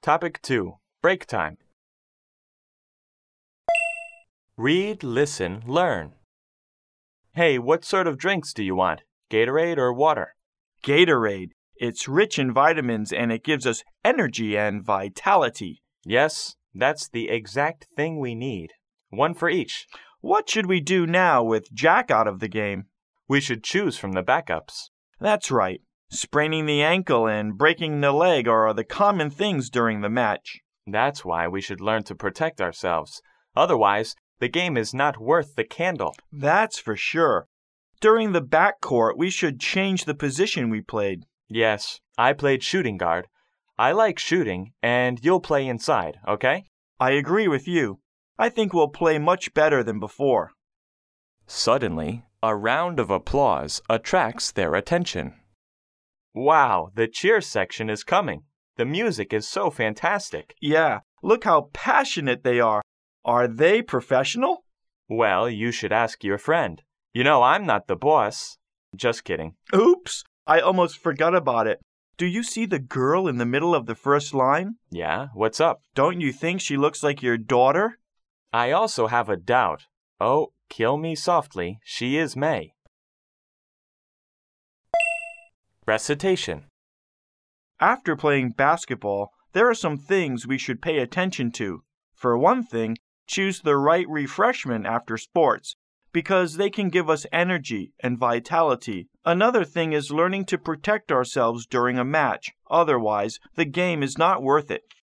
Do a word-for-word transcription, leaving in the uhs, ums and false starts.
Topic two. Break time. Read, listen, learn. Hey, what sort of drinks do you want? Gatorade or water? Gatorade. It's rich in vitamins and it gives us energy and vitality. Yes, that's the exact thing we need. One for each. What should we do now with Jack out of the game? We should choose from the backups. That's right. Spraining the ankle and breaking the leg are the common things during the match. That's why we should learn to protect ourselves. Otherwise, the game is not worth the candle. That's for sure. During the backcourt, we should change the position we played. Yes, I played shooting guard. I like shooting, and you'll play inside, okay? I agree with you. I think we'll play much better than before. Suddenly, a round of applause attracts their attention. Wow, the cheer section is coming. The music is so fantastic. Yeah, look how passionate they are. Are they professional? Well, you should ask your friend. You know, I'm not the boss. Just kidding. Oops, I almost forgot about it. Do you see the girl in the middle of the first line? Yeah, what's up? Don't you think she looks like your daughter? I also have a doubt. Oh, kill me softly, she is May. Recitation. After playing basketball, there are some things we should pay attention to. For one thing, choose the right refreshment after sports, because they can give us energy and vitality. Another thing is learning to protect ourselves during a match. Otherwise, the game is not worth it.